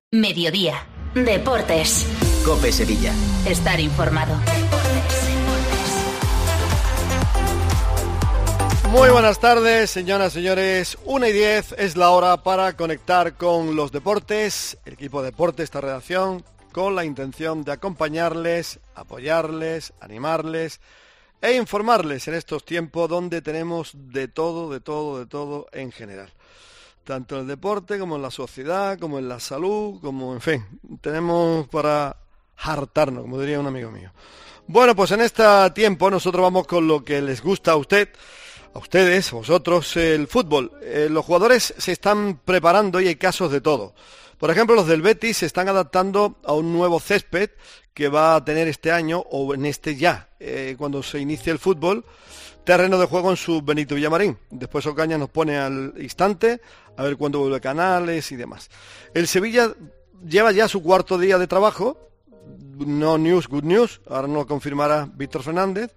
Mediodía. Deportes. COPE Sevilla. Estar informado. Muy buenas tardes, señoras y señores. 1:10 es la hora para conectar con los deportes. El equipo de deporte, esta redacción, con la intención de acompañarles, apoyarles, animarles e informarles en estos tiempos donde tenemos de todo en general. Tanto en el deporte, como en la sociedad, como en la salud, como en fin, tenemos para hartarnos, como diría un amigo mío. Bueno, pues en este tiempo nosotros vamos con lo que les gusta a ustedes, a vosotros, el fútbol. Los jugadores se están preparando y hay casos de todo. Por ejemplo, los del Betis se están adaptando a un nuevo césped que va a tener este año, o en este ya, cuando se inicie el fútbol, terreno de juego en su Benito Villamarín. Después Ocaña nos pone al instante, a ver cuándo vuelve Canales y demás. El Sevilla lleva ya su cuarto día de trabajo. No news, good news. Ahora nos lo confirmará Víctor Fernández.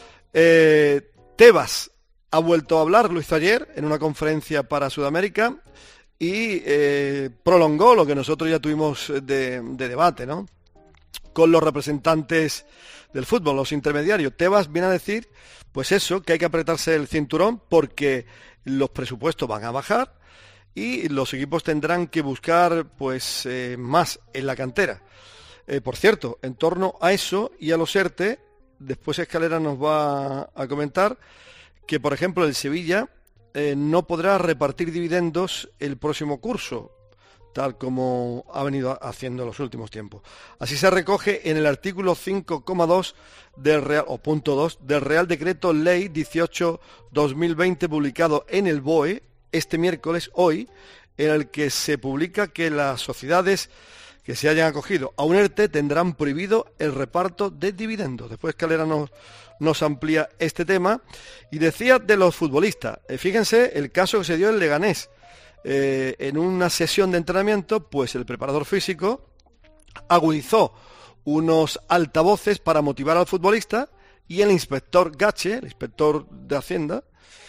Tebas ha vuelto a hablar, lo hizo ayer en una conferencia para Sudamérica y prolongó lo que nosotros ya tuvimos de debate, ¿no? Con los representantes del fútbol, los intermediarios. Tebas viene a decir, pues eso, que hay que apretarse el cinturón porque los presupuestos van a bajar y los equipos tendrán que buscar pues más en la cantera. Por cierto, en torno a eso y a los ERTE, después Escalera nos va a comentar que, por ejemplo, el Sevilla no podrá repartir dividendos el próximo curso, tal como ha venido haciendo en los últimos tiempos. Así se recoge en el artículo 5,2 del Real, o punto 2, del Real Decreto Ley 18/2020, publicado en el BOE este miércoles, hoy, en el que se publica que las sociedades que se hayan acogido a un ERTE tendrán prohibido el reparto de dividendos. Después Calera nos amplía este tema. Y decía de los futbolistas, fíjense el caso que se dio en Leganés. En una sesión de entrenamiento, pues el preparador físico agudizó unos altavoces para motivar al futbolista y el inspector Gache, el inspector de Hacienda,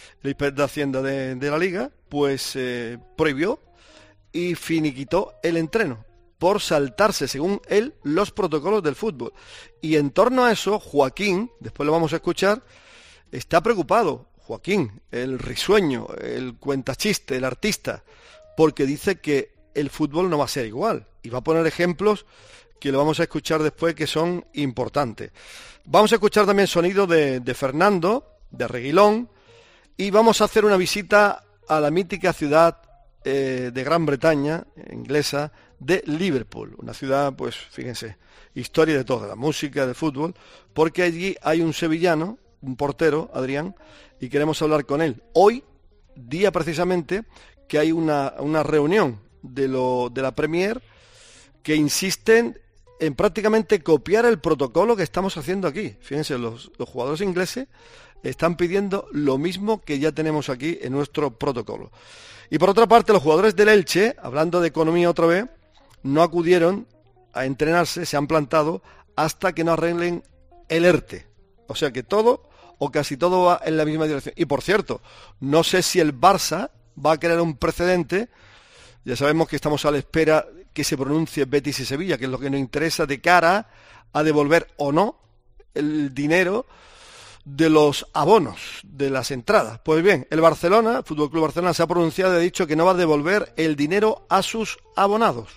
de la Liga, pues prohibió y finiquitó el entreno por saltarse, según él, los protocolos del fútbol. Y en torno a eso, Joaquín, después lo vamos a escuchar, está preocupado. Joaquín, el risueño, el cuentachiste, el artista, porque dice que el fútbol no va a ser igual. Y va a poner ejemplos que lo vamos a escuchar después, que son importantes. Vamos a escuchar también sonido de Fernando, de Reguilón, y vamos a hacer una visita a la mítica ciudad de Gran Bretaña, inglesa, de Liverpool. Una ciudad, pues fíjense, historia de toda la música, del fútbol, porque allí hay un sevillano, un portero, Adrián, y queremos hablar con él. Hoy, día precisamente, que hay una reunión de la Premier que insisten en prácticamente copiar el protocolo que estamos haciendo aquí. Fíjense, los jugadores ingleses están pidiendo lo mismo que ya tenemos aquí en nuestro protocolo. Y por otra parte, los jugadores del Elche, hablando de economía otra vez, no acudieron a entrenarse, se han plantado hasta que no arreglen el ERTE. O sea que todo o casi todo va en la misma dirección. Y por cierto, no sé si el Barça va a crear un precedente. Ya sabemos que estamos a la espera que se pronuncie Betis y Sevilla, que es lo que nos interesa de cara a devolver o no el dinero de los abonos, de las entradas. Pues bien, el Barcelona, el Fútbol Club Barcelona, se ha pronunciado y ha dicho que no va a devolver el dinero a sus abonados.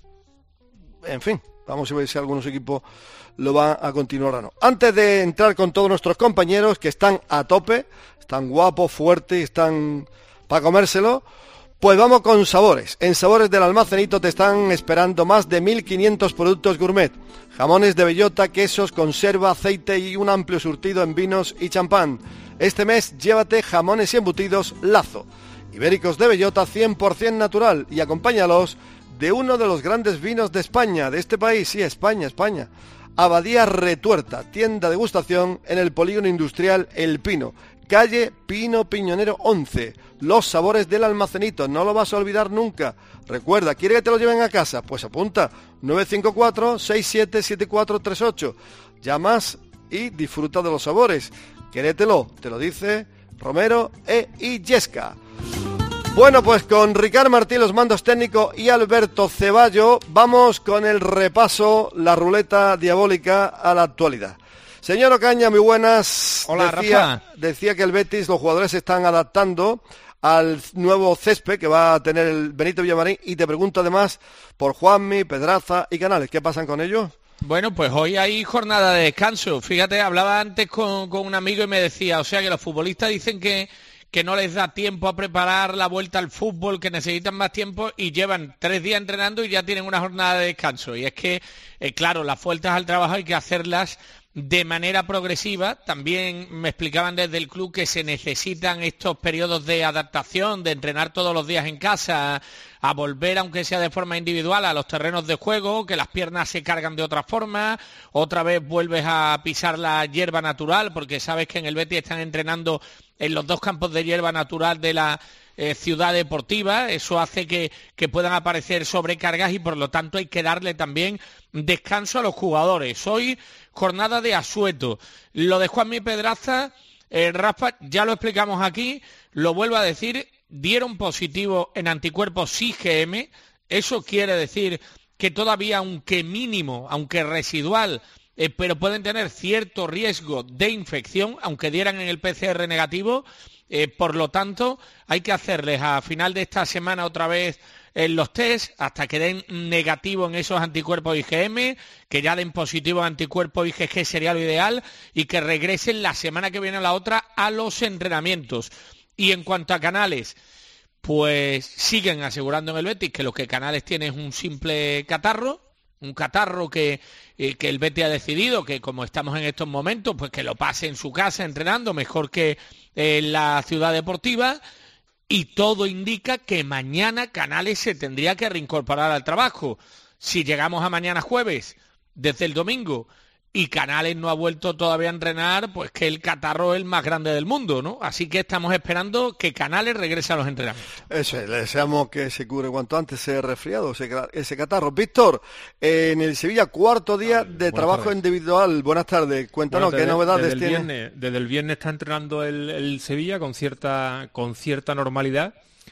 En fin, vamos a ver si algunos equipos lo van a continuar o no. Antes de entrar con todos nuestros compañeros que están a tope, están guapos, fuertes, están para comérselo, pues vamos con Sabores. En Sabores del Almacenito te están esperando más de 1.500 productos gourmet. Jamones de bellota, quesos, conserva, aceite y un amplio surtido en vinos y champán. Este mes llévate jamones y embutidos Lazo. Ibéricos de bellota 100% natural y acompáñalos de uno de los grandes vinos de España, de este país, sí, España. Abadía Retuerta, tienda de degustación en el Polígono Industrial El Pino, calle Pino Piñonero 11. Los Sabores del Almacenito, no lo vas a olvidar nunca. Recuerda, ¿quiere que te lo lleven a casa? Pues apunta, 954-677438. Llamas y disfruta de los sabores. Quéretelo, te lo dice Romero e Illesca. Bueno, pues con Ricard Martí, los mandos técnicos, y Alberto Ceballo, vamos con el repaso, la ruleta diabólica a la actualidad. Señor Ocaña, muy buenas. Hola, Rafa. Decía que el Betis, los jugadores se están adaptando al nuevo césped que va a tener el Benito Villamarín, y te pregunto además por Juanmi, Pedraza y Canales. ¿Qué pasan con ellos? Bueno, pues hoy hay jornada de descanso. Fíjate, hablaba antes con un amigo y me decía, o sea que los futbolistas dicen que no les da tiempo a preparar la vuelta al fútbol, que necesitan más tiempo, y llevan 3 días entrenando y ya tienen una jornada de descanso. Y es que, claro, las vueltas al trabajo hay que hacerlas de manera progresiva. También me explicaban desde el club que se necesitan estos periodos de adaptación, de entrenar todos los días en casa, a volver, aunque sea de forma individual, a los terrenos de juego, que las piernas se cargan de otra forma, otra vez vuelves a pisar la hierba natural, porque sabes que en el Betis están entrenando en los 2 campos de hierba natural de la ciudad deportiva. Eso hace que puedan aparecer sobrecargas y por lo tanto hay que darle también descanso a los jugadores. Hoy jornada de asueto. Lo de Juanmi Pedraza, Rafa, ya lo explicamos aquí, lo vuelvo a decir, dieron positivo en anticuerpos IgM. Eso quiere decir que todavía, aunque mínimo, aunque residual, pero pueden tener cierto riesgo de infección, aunque dieran en el PCR negativo. Por lo tanto, hay que hacerles a final de esta semana otra vez los test hasta que den negativo en esos anticuerpos IgM, que ya den positivo en anticuerpos IgG sería lo ideal, y que regresen la semana que viene o la otra a los entrenamientos. Y en cuanto a Canales, pues siguen asegurando en el Betis que lo que Canales tiene es un simple catarro, un catarro que el Betis ha decidido que, como estamos en estos momentos, pues que lo pase en su casa entrenando mejor que en la ciudad deportiva, y todo indica que mañana Canales se tendría que reincorporar al trabajo. Si llegamos a mañana jueves, desde el domingo, y Canales no ha vuelto todavía a entrenar, pues que el catarro es el más grande del mundo, ¿no? Así que estamos esperando que Canales regrese a los entrenamientos. Eso es, le deseamos que se cure cuanto antes ese resfriado, ese catarro. Víctor, en el Sevilla, 4º día de trabajo individual. Buenas tardes, cuéntanos qué novedades tiene. Desde el viernes está entrenando el Sevilla con cierta normalidad.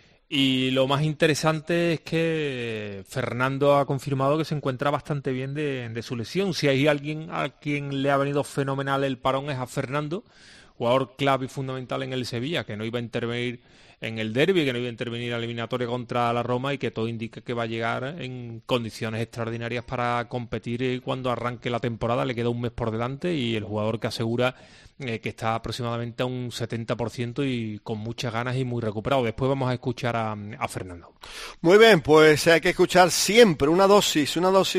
Y lo más interesante es que Fernando ha confirmado que se encuentra bastante bien de su lesión. Si hay alguien a quien le ha venido fenomenal el parón es a Fernando, jugador clave y fundamental en el Sevilla, que no iba a intervenir en el derbi, que no iba a intervenir en la eliminatoria contra la Roma, y que todo indica que va a llegar en condiciones extraordinarias para competir cuando arranque la temporada. Le queda un mes por delante y el jugador que asegura que está aproximadamente a un 70% y con muchas ganas y muy recuperado. Después vamos a escuchar a Fernando. Muy bien, pues hay que escuchar siempre una dosis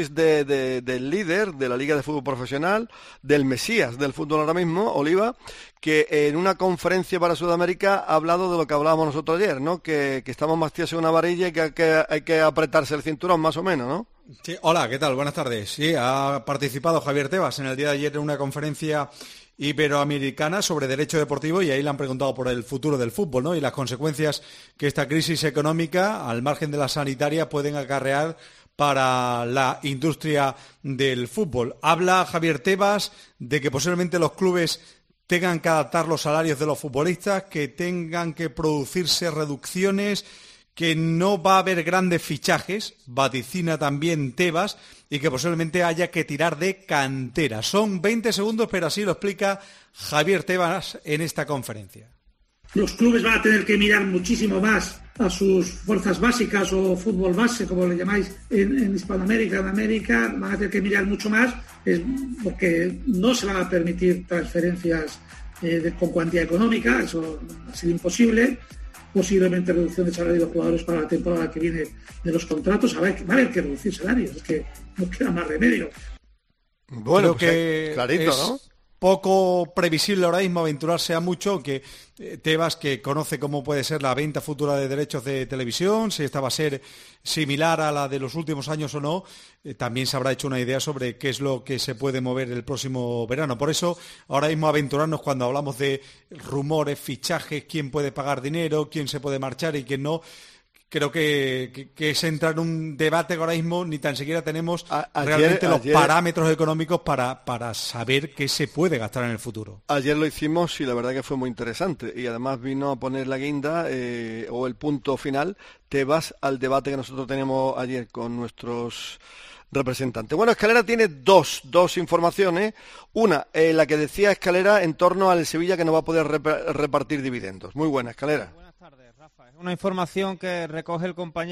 del líder de la Liga de Fútbol Profesional, del Mesías del fútbol ahora mismo, Oliva, que en una conferencia para Sudamérica ha hablado de lo que hablábamos nosotros ayer, ¿no? Que estamos más tíos en una varilla y que hay que apretarse el cinturón más o menos, ¿no? Sí, hola, ¿qué tal? Buenas tardes. Sí, ha participado Javier Tebas en el día de ayer en una conferencia iberoamericana sobre derecho deportivo, y ahí le han preguntado por el futuro del fútbol, ¿no? Y las consecuencias que esta crisis económica, al margen de la sanitaria, pueden acarrear para la industria del fútbol. Habla Javier Tebas de que posiblemente los clubes tengan que adaptar los salarios de los futbolistas, que tengan que producirse reducciones, que no va a haber grandes fichajes, vaticina también Tebas, y que posiblemente haya que tirar de cantera. Son 20 segundos, pero así lo explica Javier Tebas en esta conferencia. Los clubes van a tener que mirar muchísimo más a sus fuerzas básicas o fútbol base, como le llamáis en Hispanoamérica, en América, van a tener que mirar mucho más, porque no se van a permitir transferencias con cuantía económica, eso ha sido imposible. Posiblemente reducción de salario de los jugadores para la temporada que viene de los contratos. Va a haber que reducir salarios, es que no queda más remedio. Bueno, creo que clarito, es ¿no? Poco previsible ahora mismo aventurarse a mucho, que Tebas, que conoce cómo puede ser la venta futura de derechos de televisión, si esta va a ser similar a la de los últimos años o no, también se habrá hecho una idea sobre qué es lo que se puede mover el próximo verano. Por eso, ahora mismo aventurarnos cuando hablamos de rumores, fichajes, quién puede pagar dinero, quién se puede marchar y quién no, creo que es entrar en un debate que ahora mismo ni tan siquiera tenemos realmente los parámetros económicos para saber qué se puede gastar en el futuro. Ayer lo hicimos y la verdad que fue muy interesante, y además vino a poner la guinda o el punto final, Tebas, al debate que nosotros teníamos ayer con nuestros representante. Bueno, Escalera tiene dos informaciones. Una, la que decía Escalera en torno al Sevilla, que no va a poder repartir dividendos. Muy buena, Escalera. Buenas tardes, Rafa. Es una información que recoge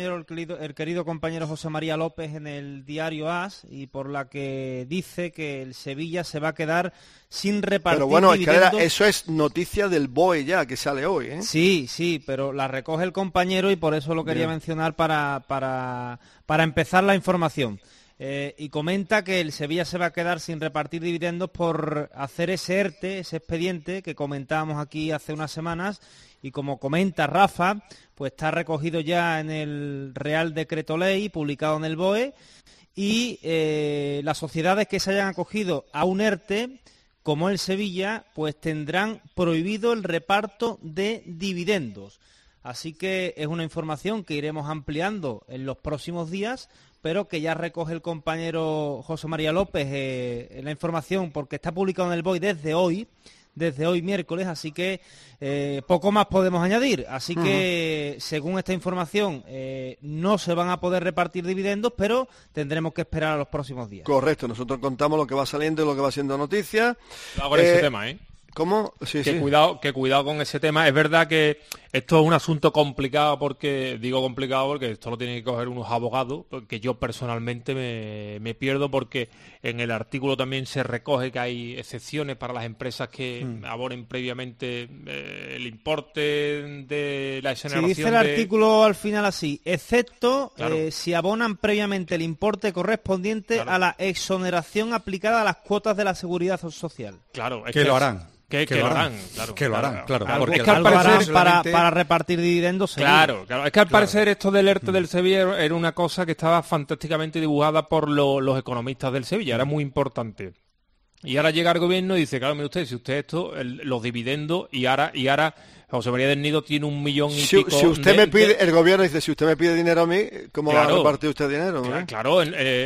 el querido compañero José María López en el diario AS, y por la que dice que el Sevilla se va a quedar sin repartir dividendos. Pero bueno, Escalera, eso es noticia del BOE ya, que sale hoy, ¿eh? Sí, pero la recoge el compañero y por eso lo quería mencionar para empezar la información. Y comenta que el Sevilla se va a quedar sin repartir dividendos por hacer ese ERTE, ese expediente que comentábamos aquí hace unas semanas, y como comenta Rafa, pues está recogido ya en el Real Decreto Ley, publicado en el BOE, y las sociedades que se hayan acogido a un ERTE, como el Sevilla, pues tendrán prohibido el reparto de dividendos. Así que es una información que iremos ampliando en los próximos días, pero que ya recoge el compañero José María López en la información, porque está publicado en el BOE desde hoy miércoles, así que poco más podemos añadir. Así que, según esta información, no se van a poder repartir dividendos, pero tendremos que esperar a los próximos días. Correcto, nosotros contamos lo que va saliendo y lo que va siendo noticia. Con ese tema, ¿eh? ¿Cómo? Sí. Cuidado con ese tema. Es verdad que esto es un asunto complicado, porque esto lo tienen que coger unos abogados, que yo personalmente me pierdo, porque en el artículo también se recoge que hay excepciones para las empresas que abonen previamente el importe de la exoneración. Si dice el artículo al final así, excepto si abonan previamente el importe correspondiente a la exoneración aplicada a las cuotas de la Seguridad Social. Claro, es que lo harán. Que lo harán, claro. Porque es que al parecer para repartir dividendos. Claro. Es que al parecer esto del ERTE del Sevilla era una cosa que estaba fantásticamente dibujada por los economistas del Sevilla, era muy importante. Y ahora llega el gobierno y dice, claro, mire usted, si usted los dividendos, y ahora José María del Nido tiene 1 millón y pico. Si usted me pide, el gobierno dice, si usted me pide dinero a mí, ¿cómo va a repartir usted dinero? Claro,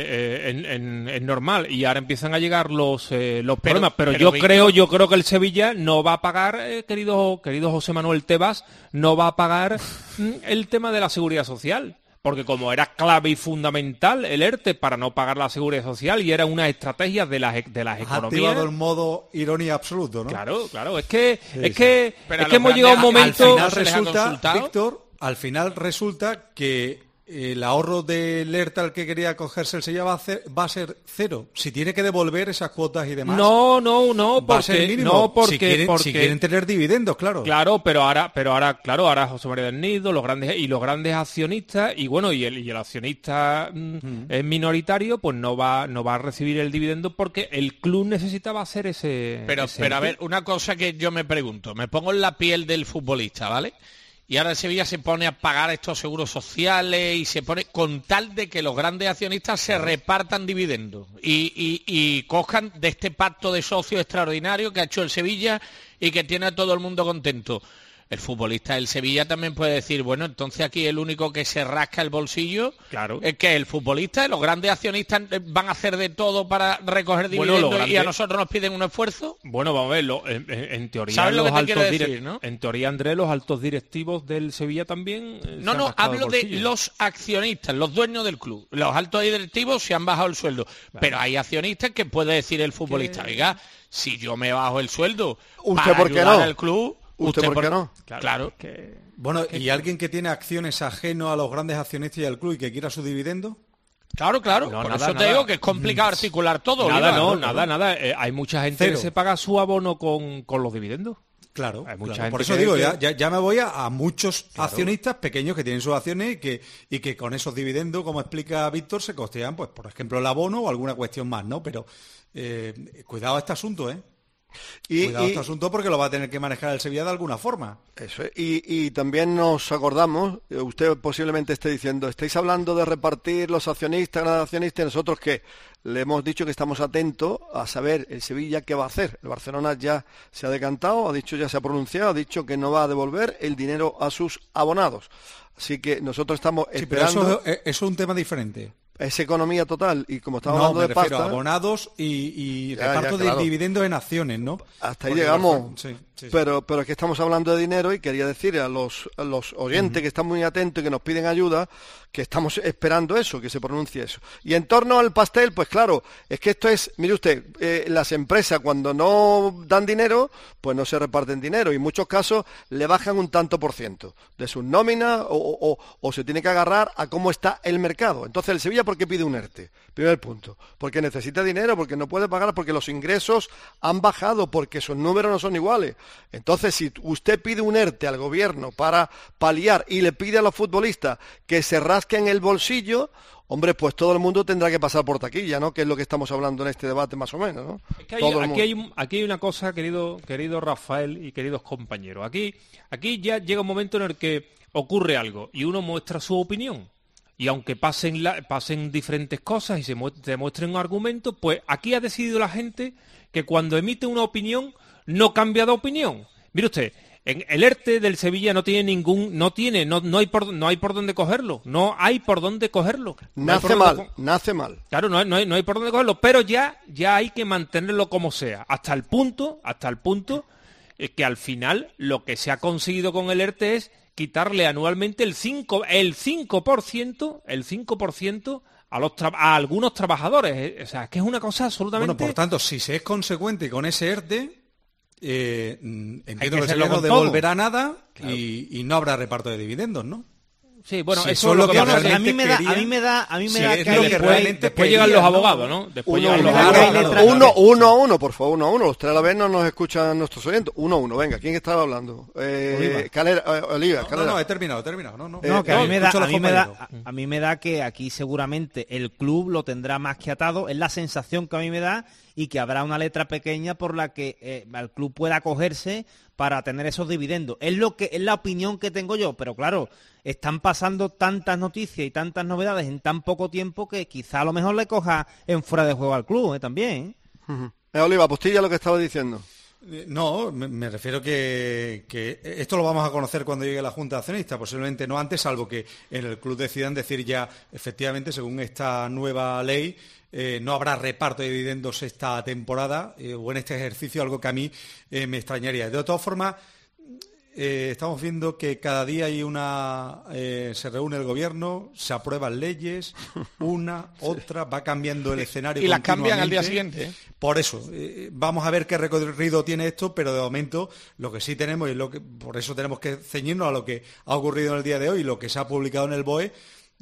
es normal. Y ahora empiezan a llegar los problemas. Pero yo creo que el Sevilla no va a pagar, querido José Manuel Tebas, no va a pagar el tema de la seguridad social. Porque como era clave y fundamental el ERTE para no pagar la seguridad social, y era una estrategia de las economías. Activado el modo ironía absoluto, ¿no? Claro, es que hemos llegado a un momento. Al final resulta, Víctor, al final resulta que el ahorro del ERTE al que quería acogerse el Sevilla va a ser cero. Si tiene que devolver esas cuotas y demás. No, va a ser mínimo. Si quieren tener dividendos, claro. Claro, pero ahora José María del Nido, los grandes accionistas, y bueno, y el accionista es minoritario, pues no va a recibir el dividendo, porque el club necesitaba hacer ese. Pero a ver, una cosa que yo me pregunto, me pongo en la piel del futbolista, ¿vale? Y ahora el Sevilla se pone a pagar estos seguros sociales y se pone con tal de que los grandes accionistas se repartan dividendos y cojan de este pacto de socios extraordinario que ha hecho el Sevilla y que tiene a todo el mundo contento. El futbolista del Sevilla también puede decir, bueno, entonces aquí el único que se rasca el bolsillo es que el futbolista, los grandes accionistas van a hacer de todo para recoger dividendos y a nosotros nos piden un esfuerzo. Bueno, vamos a ver, en teoría, ¿sabes lo que te quiero decir, no? En teoría, Andrés, los altos directivos del Sevilla también No, hablo de los accionistas, los dueños del club. Los altos directivos se han bajado el sueldo, pero hay accionistas que puede decir el futbolista, oiga, si yo me bajo el sueldo ¿usted por qué no? Al club, ¿Usted por qué no? Claro. Bueno, ¿y alguien que tiene acciones ajeno a los grandes accionistas y al club y que quiera su dividendo? Claro. Por eso te digo que es complicado articular todo. Nada. Hay mucha gente que se paga su abono con los dividendos. Claro, hay mucha gente. Por eso digo, ya me voy a muchos accionistas pequeños que tienen sus acciones y que con esos dividendos, como explica Víctor, se costean, pues por ejemplo, el abono o alguna cuestión más, ¿no? Pero cuidado a este asunto, ¿eh? Cuidado este asunto porque lo va a tener que manejar el Sevilla de alguna forma. Eso es. Y también nos acordamos, usted posiblemente esté diciendo, estáis hablando de repartir los accionistas, grandes accionistas, y nosotros que le hemos dicho que estamos atentos a saber el Sevilla qué va a hacer. El Barcelona ya se ha decantado, ya se ha pronunciado, ha dicho que no va a devolver el dinero a sus abonados. Así que nosotros estamos esperando... Pero eso es un tema diferente. Es economía total, y como estamos hablando de pasta... No, me refiero a abonados y reparto de dividendos en acciones, ¿no? Hasta ahí llegamos, sí. Pero es que estamos hablando de dinero y quería decir a los oyentes que están muy atentos y que nos piden ayuda, que estamos esperando eso, que se pronuncie eso. Y en torno al pastel, pues claro, es que esto es, mire usted, las empresas cuando no dan dinero, pues no se reparten dinero, y en muchos casos le bajan un tanto por ciento de sus nóminas o se tiene que agarrar a cómo está el mercado. Entonces el Sevilla, ¿por qué pide un ERTE? Primer punto, porque necesita dinero, porque no puede pagar, porque los ingresos han bajado, porque sus números no son iguales. Entonces, si usted pide un ERTE al gobierno para paliar y le pide a los futbolistas que se rasquen el bolsillo, hombre, pues todo el mundo tendrá que pasar por taquilla, ¿no? Que es lo que estamos hablando en este debate más o menos, ¿no? Es que aquí hay una cosa, querido Rafael y queridos compañeros. Aquí ya llega un momento en el que ocurre algo y uno muestra su opinión. Y aunque pasen diferentes cosas y se muestren argumentos, pues aquí ha decidido la gente que cuando emite una opinión no cambia de opinión. Mire usted, en el ERTE del Sevilla no hay por dónde cogerlo. No hay por dónde cogerlo. Nace mal. Claro, no hay por dónde cogerlo, pero ya hay que mantenerlo como sea, hasta el punto que al final lo que se ha conseguido con el ERTE es quitarle anualmente el 5% a algunos trabajadores. O sea, es que es una cosa absolutamente... Bueno, por tanto, si se es consecuente con ese ERTE, entiendo que se no devolverá nada, claro. y no habrá reparto de dividendos, ¿no? Sí, bueno, si eso es lo que a mí me da que después llegan los abogados, ¿no? Después llegan los abogados. Uno a uno, por favor, 1-1. Los tres a la vez no nos escuchan nuestros oyentes. 1-1, venga, ¿quién estaba hablando? Oliva. No, he terminado. No, que a mí me da que aquí seguramente el club lo tendrá más que atado. Es la sensación que a mí me da, y que habrá una letra pequeña por la que el club pueda acogerse para tener esos dividendos. Es la opinión que tengo yo, pero claro, están pasando tantas noticias y tantas novedades en tan poco tiempo que quizá a lo mejor le coja en fuera de juego al club, también. Oliva, apostilla lo que estaba diciendo. No, me refiero que esto lo vamos a conocer cuando llegue la Junta de Accionistas, posiblemente no antes, salvo que en el club decidan decir ya, efectivamente, según esta nueva ley, no habrá reparto de dividendos esta temporada o en este ejercicio, algo que a mí me extrañaría. De todas formas, estamos viendo que cada día hay se reúne el gobierno, se aprueban leyes, otra, va cambiando el escenario. Y las cambian al día siguiente. Por eso, vamos a ver qué recorrido tiene esto, pero de momento lo que sí tenemos, por eso tenemos que ceñirnos a lo que ha ocurrido en el día de hoy, lo que se ha publicado en el BOE.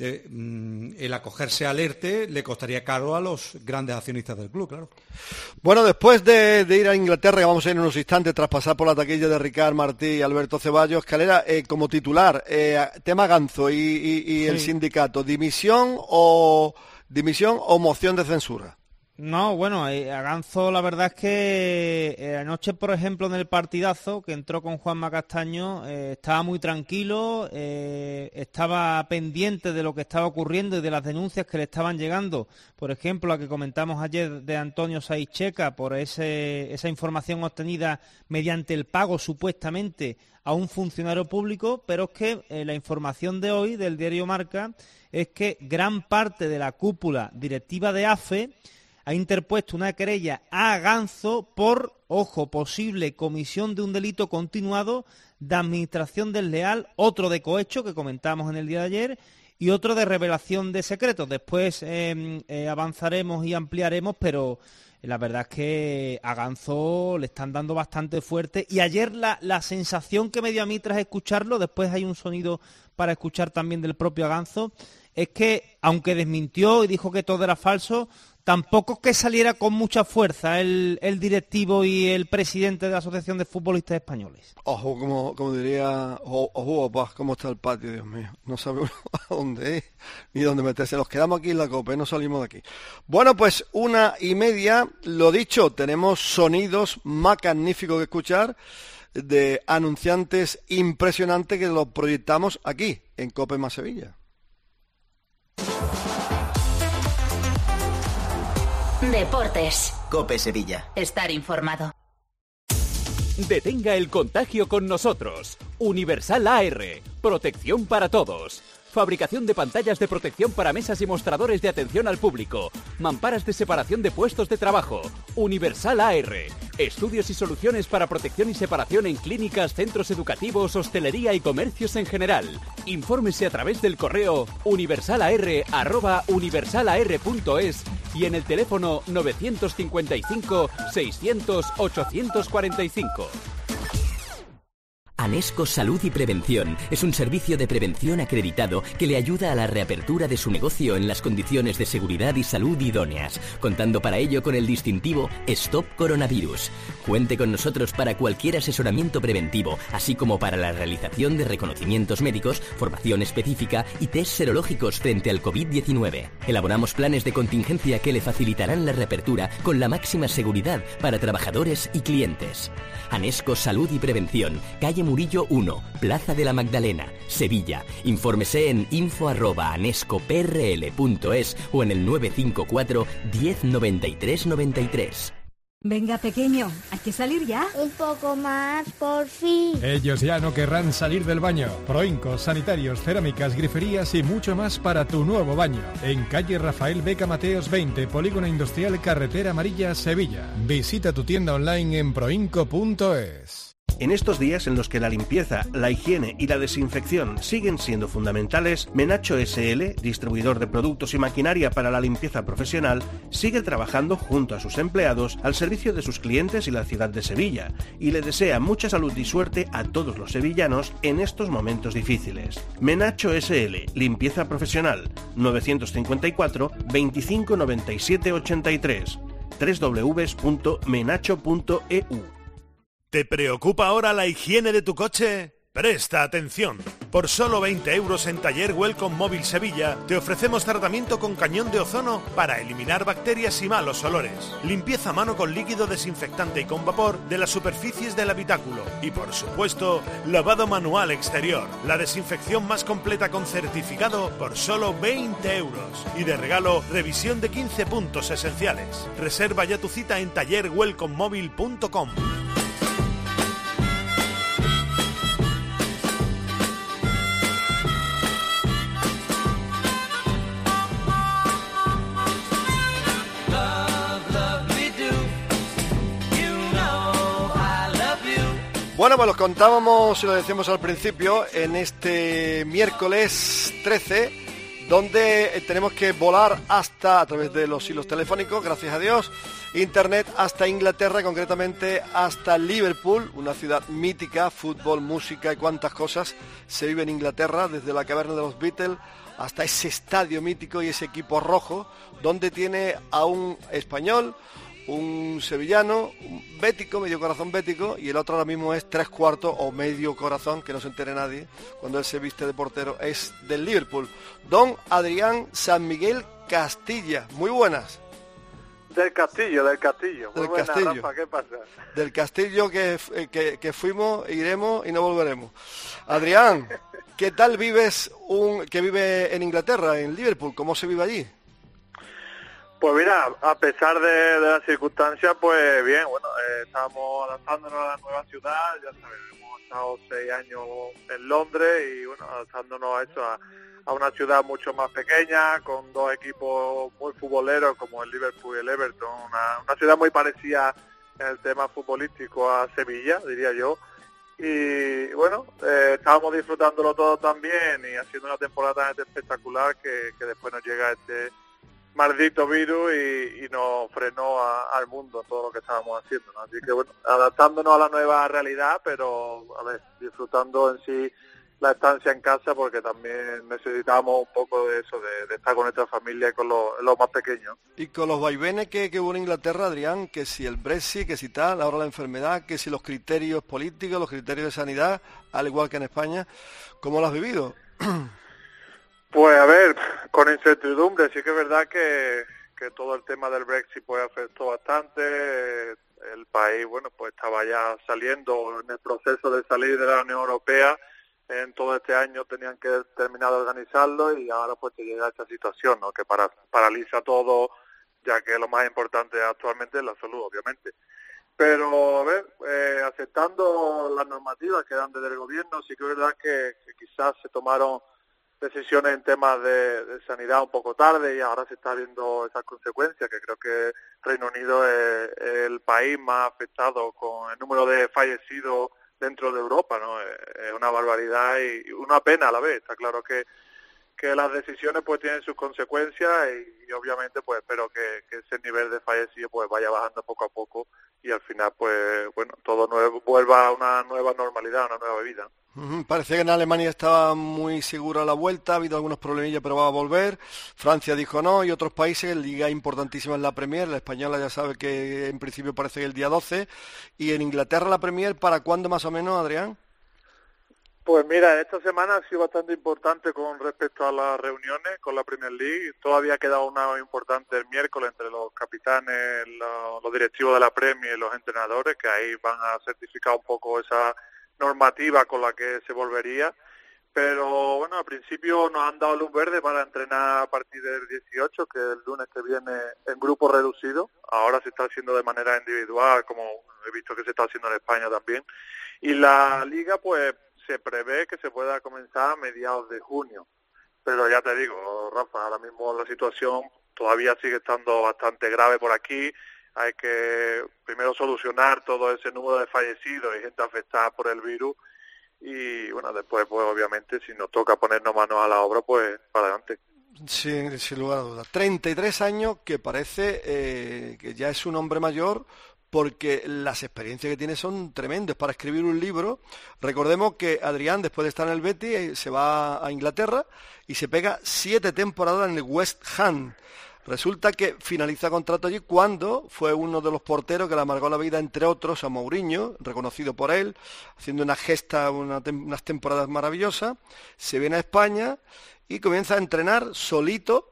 El acogerse al ERTE le costaría caro a los grandes accionistas del club, claro. Bueno, después de ir a Inglaterra, que vamos a ir en unos instantes tras pasar por la taquilla de Ricard Martí y Alberto Ceballos, Calera, como titular, tema Ganzo y el sindicato, ¿dimisión o moción de censura? No, bueno, a Ganzo la verdad es que anoche, por ejemplo, en el partidazo que entró con Juanma Castaño, estaba muy tranquilo, estaba pendiente de lo que estaba ocurriendo y de las denuncias que le estaban llegando. Por ejemplo, la que comentamos ayer de Antonio Saiz Checa, por esa información obtenida mediante el pago supuestamente a un funcionario público, pero es que la información de hoy del diario Marca es que gran parte de la cúpula directiva de AFE ha interpuesto una querella a Ganzo por, posible comisión de un delito continuado de administración desleal, otro de cohecho que comentábamos en el día de ayer y otro de revelación de secretos. Después avanzaremos y ampliaremos, pero la verdad es que a Ganzo le están dando bastante fuerte. Y ayer la sensación que me dio a mí tras escucharlo, después hay un sonido para escuchar también del propio Ganzo, es que, aunque desmintió y dijo que todo era falso, tampoco que saliera con mucha fuerza el directivo y el presidente de la Asociación de Futbolistas Españoles. Ojo, como diría, ojo, papá, cómo está el patio, Dios mío. No sabe uno a dónde es ni dónde meterse. Nos quedamos aquí en la COPE, no salimos de aquí. Bueno, pues 1:30, lo dicho, tenemos sonidos magníficos que escuchar de anunciantes impresionantes que los proyectamos aquí, en COPE más Sevilla. Deportes. COPE Sevilla. Estar informado. Detenga el contagio con nosotros. Universal AR. Protección para todos. Fabricación de pantallas de protección para mesas y mostradores de atención al público. Mamparas de separación de puestos de trabajo. Universal AR. Estudios y soluciones para protección y separación en clínicas, centros educativos, hostelería y comercios en general. Infórmese a través del correo universalar@universalar.es y en el teléfono 955 600 845. Anesco Salud y Prevención es un servicio de prevención acreditado que le ayuda a la reapertura de su negocio en las condiciones de seguridad y salud idóneas, contando para ello con el distintivo Stop Coronavirus. Cuente con nosotros para cualquier asesoramiento preventivo, así como para la realización de reconocimientos médicos, formación específica y test serológicos frente al COVID-19. Elaboramos planes de contingencia que le facilitarán la reapertura con la máxima seguridad para trabajadores y clientes. Anesco Salud y Prevención, calle Murillo 1, Plaza de la Magdalena, Sevilla. Infórmese en info@anescoprl.es o en el 954 10 93 93. Venga, pequeño, hay que salir ya. Un poco más, por fin. Ellos ya no querrán salir del baño. Proincos, sanitarios, cerámicas, griferías y mucho más para tu nuevo baño. En calle Rafael Beca Mateos 20, Polígono Industrial Carretera Amarilla, Sevilla. Visita tu tienda online en proinco.es. En estos días en los que la limpieza, la higiene y la desinfección siguen siendo fundamentales, Menacho SL, distribuidor de productos y maquinaria para la limpieza profesional, sigue trabajando junto a sus empleados al servicio de sus clientes y la ciudad de Sevilla, y le desea mucha salud y suerte a todos los sevillanos en estos momentos difíciles. Menacho SL, limpieza profesional, 954 25 97 83, www.menacho.eu. ¿Te preocupa ahora la higiene de tu coche? Presta atención. Por solo 20 euros en Taller Welcome Móvil Sevilla te ofrecemos tratamiento con cañón de ozono para eliminar bacterias y malos olores. Limpieza a mano con líquido desinfectante y con vapor de las superficies del habitáculo. Y por supuesto, lavado manual exterior. La desinfección más completa con certificado por solo 20 euros. Y de regalo, revisión de 15 puntos esenciales. Reserva ya tu cita en tallerwelcomemóvil.com. Bueno, pues los contábamos y lo decíamos al principio en este miércoles 13, donde tenemos que volar hasta, a través de los hilos telefónicos, gracias a Dios, internet, hasta Inglaterra, concretamente hasta Liverpool, una ciudad mítica, fútbol, música y cuantas cosas se vive en Inglaterra, desde la caverna de los Beatles hasta ese estadio mítico y ese equipo rojo, donde tiene a un español, un sevillano, un bético, medio corazón bético, y el otro ahora mismo es 3/4 o medio corazón, que no se entere nadie, cuando él se viste de portero, es del Liverpool. Don Adrián San Miguel Castilla, muy buenas. Del Castillo. Muy del buena, Castillo. Rafa, ¿qué pasa? Del Castillo que fuimos, iremos y no volveremos. Adrián, ¿qué tal vives que vive en Inglaterra, en Liverpool? ¿Cómo se vive allí? Pues mira, a pesar de las circunstancias, pues bien, bueno, estamos adaptándonos a la nueva ciudad, ya sabes, hemos estado 6 años en Londres y bueno, adaptándonos a eso, a una ciudad mucho más pequeña, con 2 equipos muy futboleros como el Liverpool y el Everton, una ciudad muy parecida en el tema futbolístico a Sevilla, diría yo, y bueno, estábamos disfrutándolo todo también y haciendo una temporada tan espectacular que después nos llega este maldito virus y nos frenó al mundo todo lo que estábamos haciendo, ¿no? Así que bueno, adaptándonos a la nueva realidad, pero a ver, disfrutando en sí la estancia en casa, porque también necesitamos un poco de eso, de estar con nuestra familia y con los más pequeños. Y con los vaivenes que hubo en Inglaterra, Adrián, que si el Brexit, que si tal, ahora la enfermedad, que si los criterios políticos, los criterios de sanidad, al igual que en España, ¿cómo lo has vivido? Pues a ver, con incertidumbre. Sí que es verdad que todo el tema del Brexit pues afectó bastante. El país, bueno, pues estaba ya saliendo en el proceso de salir de la Unión Europea. En todo este año tenían que terminar de organizarlo y ahora pues te llega esta situación, ¿no? Que paraliza todo, ya que lo más importante actualmente es la salud, obviamente. Pero, a ver, aceptando las normativas que dan desde el gobierno, sí que es verdad que quizás se tomaron decisiones en temas de sanidad un poco tarde y ahora se está viendo esas consecuencias, que creo que Reino Unido es el país más afectado con el número de fallecidos dentro de Europa, ¿no? Es una barbaridad y una pena a la vez. Está claro que las decisiones pues tienen sus consecuencias y obviamente pues espero que ese nivel de fallecidos pues vaya bajando poco a poco y al final pues bueno, todo vuelva a una nueva normalidad, una nueva vida. Parece que en Alemania estaba muy segura la vuelta, ha habido algunos problemillas pero va a volver. Francia dijo no y otros países, liga importantísima en la Premier, la española ya sabe que en principio parece que el día 12. Y en Inglaterra la Premier, ¿para cuándo más o menos, Adrián? Pues mira, esta semana ha sido bastante importante con respecto a las reuniones con la Premier League. Todavía ha quedado una importante el miércoles entre los capitanes, los directivos de la Premier y los entrenadores, que ahí van a certificar un poco esa normativa con la que se volvería. Pero bueno, al principio nos han dado luz verde para entrenar a partir del 18, que es el lunes que viene, en grupo reducido. Ahora se está haciendo de manera individual, como he visto que se está haciendo en España también. Y la liga, pues, se prevé que se pueda comenzar a mediados de junio. Pero ya te digo, Rafa, ahora mismo la situación todavía sigue estando bastante grave por aquí. Hay que primero solucionar todo ese número de fallecidos y gente afectada por el virus. Y bueno, después, pues obviamente, si nos toca ponernos manos a la obra, pues para adelante. Sí, sin lugar a dudas. 33 años, que parece que ya es un hombre mayor, porque las experiencias que tiene son tremendas para escribir un libro. Recordemos que Adrián, después de estar en el Betis, se va a Inglaterra y se pega 7 temporadas en el West Ham. Resulta que finaliza contrato allí cuando fue uno de los porteros que le amargó la vida, entre otros, a Mourinho, reconocido por él, haciendo una gesta, unas temporadas maravillosas. Se viene a España y comienza a entrenar solito,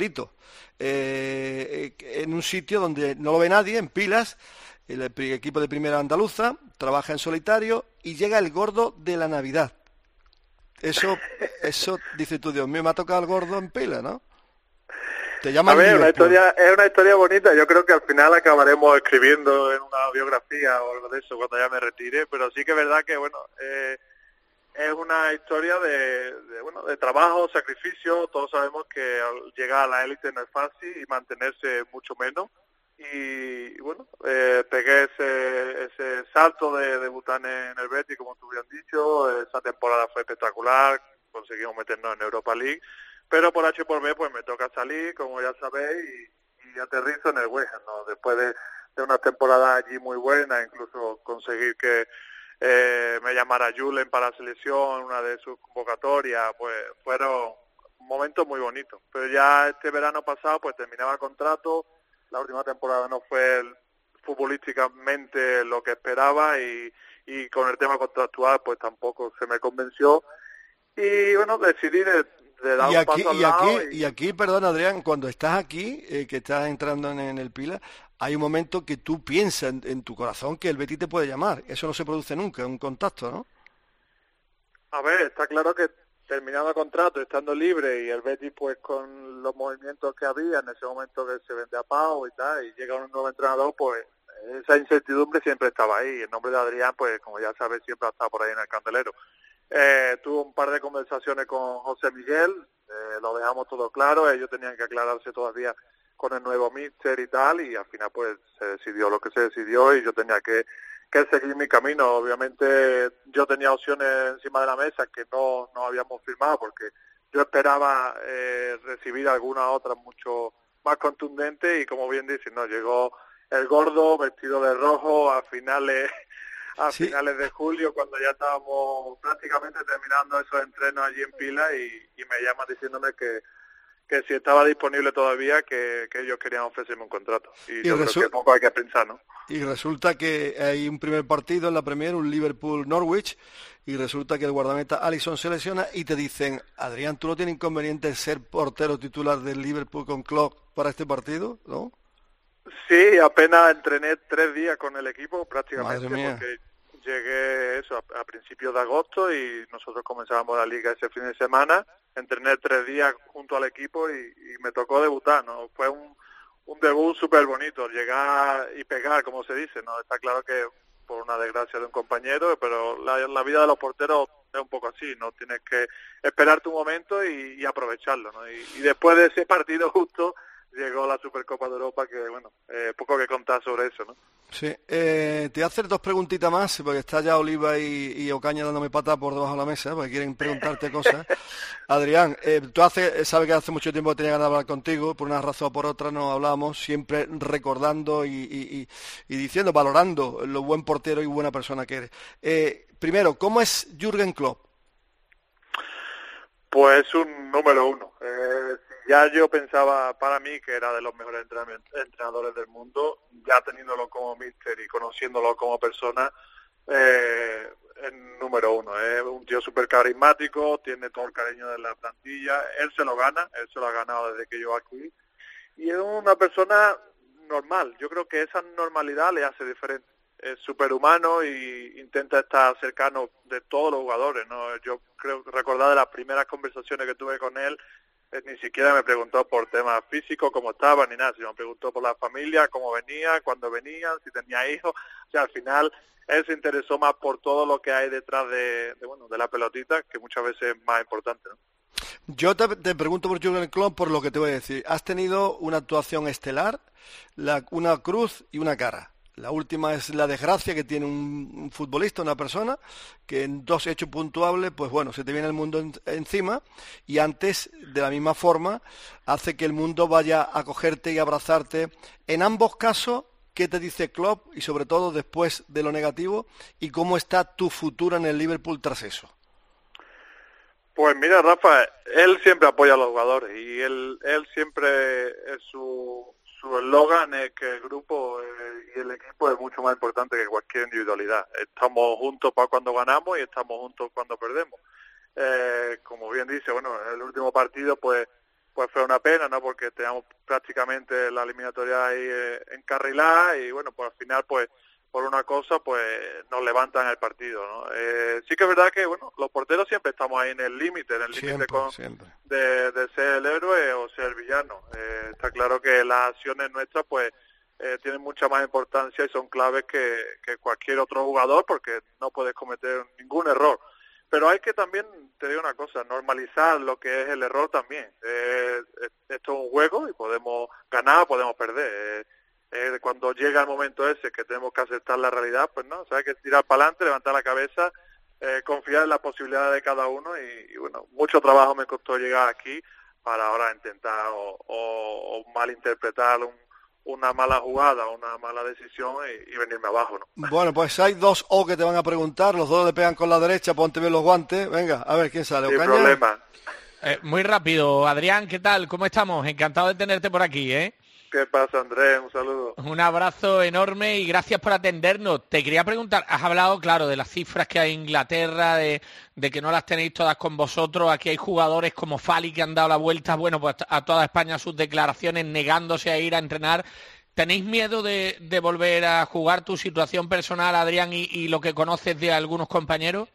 en un sitio donde no lo ve nadie, en Pilas, el equipo de primera andaluza, trabaja en solitario y llega el gordo de la Navidad. Eso dice tú, Dios mío, me ha tocado el gordo en Pilas, ¿no? Te llama a ver, es una historia bonita. Yo creo que al final acabaremos escribiendo en una biografía o algo de eso cuando ya me retire, pero sí que es verdad que bueno, es una historia de trabajo, sacrificio. Todos sabemos que al llegar a la élite no es fácil y mantenerse mucho menos. Y bueno, pegué ese salto de debutar en el Betis, como tú habías dicho. Esa temporada fue espectacular, conseguimos meternos en Europa League. Pero por H y por B, pues me toca salir, como ya sabéis, y aterrizo en el West Ham, ¿no? Después de una temporada allí muy buena, incluso conseguir que me llamara Julen para la selección, una de sus convocatorias, pues fueron momentos muy bonitos. Pero ya este verano pasado, pues terminaba el contrato, la última temporada no fue futbolísticamente lo que esperaba y con el tema contractual, pues tampoco se me convenció. Y bueno, decidí de dar un paso al lado. Y aquí, perdón Adrián, cuando estás aquí, que estás entrando en el Pila, hay un momento que tú piensas en tu corazón que el Betis te puede llamar. Eso no se produce nunca, un contacto, ¿no? A ver, está claro que terminado el contrato, estando libre, y el Betis pues con los movimientos que había en ese momento, que se vende a Pau y tal, y llega un nuevo entrenador, pues esa incertidumbre siempre estaba ahí. El nombre de Adrián, pues como ya sabes, siempre ha estado por ahí en el candelero. Tuve un par de conversaciones con José Miguel, lo dejamos todo claro. Ellos tenían que aclararse todavía con el nuevo míster y tal, y al final pues se decidió lo que se decidió y yo tenía que seguir mi camino. Obviamente yo tenía opciones encima de la mesa que no habíamos firmado, porque yo esperaba recibir alguna otra mucho más contundente, y como bien dices, no llegó el gordo vestido de rojo a finales a finales de julio, cuando ya estábamos prácticamente terminando esos entrenos allí en Pila, y me llaman diciéndome que si estaba disponible todavía, que ellos querían ofrecerme un contrato. Y yo creo que poco hay que pensar, ¿no? Y resulta que hay un primer partido en la Premier, un Liverpool-Norwich, y resulta que el guardameta Alisson se lesiona y te dicen, Adrián, ¿tú no tienes inconveniente ser portero titular del Liverpool con Klopp para este partido, no? Sí, apenas entrené 3 días con el equipo prácticamente, porque llegué a principios de agosto y nosotros comenzábamos la liga ese fin de semana. Entrené 3 días junto al equipo y me tocó debutar, ¿no? Fue un debut súper bonito, llegar y pegar, como se dice, ¿no? Está claro que por una desgracia de un compañero, pero la vida de los porteros es un poco así, ¿no? Tienes que esperar tu momento y aprovecharlo, ¿no? Y después de ese partido justo llegó la Supercopa de Europa, que bueno, poco que contar sobre eso, ¿no? Sí, te voy a hacer 2 preguntitas más, porque está ya Oliva y Ocaña dándome patas por debajo de la mesa, porque quieren preguntarte cosas. Adrián, tú sabes que hace mucho tiempo que tenía ganas de hablar contigo, por una razón o por otra nos hablábamos, siempre recordando y diciendo, valorando lo buen portero y buena persona que eres. Primero, ¿cómo es Jürgen Klopp? Pues un número 1. Ya yo pensaba para mí que era de los mejores entrenadores del mundo, ya teniéndolo como míster y conociéndolo como persona, el número 1. Es un tío súper carismático, tiene todo el cariño de la plantilla, él se lo gana, él se lo ha ganado desde que llegó aquí, y es una persona normal. Yo creo que esa normalidad le hace diferente. Es superhumano y intenta estar cercano de todos los jugadores, ¿no? Yo creo recordar de las primeras conversaciones que tuve con él, ni siquiera me preguntó por temas físicos, cómo estaba, ni nada, sino me preguntó por la familia, cómo venía, cuándo venían, si tenía hijos. O sea, al final él se interesó más por todo lo que hay detrás de la pelotita, que muchas veces es más importante, ¿no? Yo te pregunto por Jürgen Klopp por lo que te voy a decir. Has tenido una actuación estelar, una cruz y una cara. La última es la desgracia que tiene un futbolista, una persona, que en 2 hechos puntuables, pues bueno, se te viene el mundo encima, y antes, de la misma forma, hace que el mundo vaya a cogerte y abrazarte. En ambos casos, ¿qué te dice Klopp? Y sobre todo después de lo negativo, ¿y cómo está tu futuro en el Liverpool tras eso? Pues mira, Rafa, él siempre apoya a los jugadores y él siempre es su eslogan es que el grupo y el equipo es mucho más importante que cualquier individualidad. Estamos juntos para cuando ganamos y estamos juntos cuando perdemos. Como bien dice, bueno, el último partido pues fue una pena, ¿no? Porque teníamos prácticamente la eliminatoria ahí encarrilada y bueno, pues al final pues por una cosa pues nos levantan el partido, ¿no? Sí que es verdad que bueno, los porteros siempre estamos ahí en el límite de ser el héroe o ser el villano. Está claro que las acciones nuestras pues tienen mucha más importancia y son claves que cualquier otro jugador, porque no puedes cometer ningún error. Pero hay que también, te digo una cosa, normalizar lo que es el error también. Esto es un juego y podemos ganar, podemos perder. Cuando llega el momento ese que tenemos que aceptar la realidad, pues no, o sea, hay que tirar para adelante, levantar la cabeza, confiar en las posibilidades de cada uno y bueno, mucho trabajo me costó llegar aquí para ahora intentar o malinterpretar una mala jugada, una mala decisión y venirme abajo, ¿no? Bueno, pues hay 2 O que te van a preguntar, los 2 le pegan con la derecha, ponte bien los guantes, venga, a ver quién sale. Sin problema. Muy rápido, Adrián, ¿qué tal? ¿Cómo estamos? Encantado de tenerte por aquí, ¿eh? ¿Qué pasa, Andrés? Un saludo. Un abrazo enorme y gracias por atendernos. Te quería preguntar, has hablado, claro, de las cifras que hay en Inglaterra, de que no las tenéis todas con vosotros. Aquí hay jugadores como Fali que han dado la vuelta, bueno, pues a toda España sus declaraciones negándose a ir a entrenar. ¿Tenéis miedo de volver a jugar? Tu situación personal, Adrián, y lo que conoces de algunos compañeros.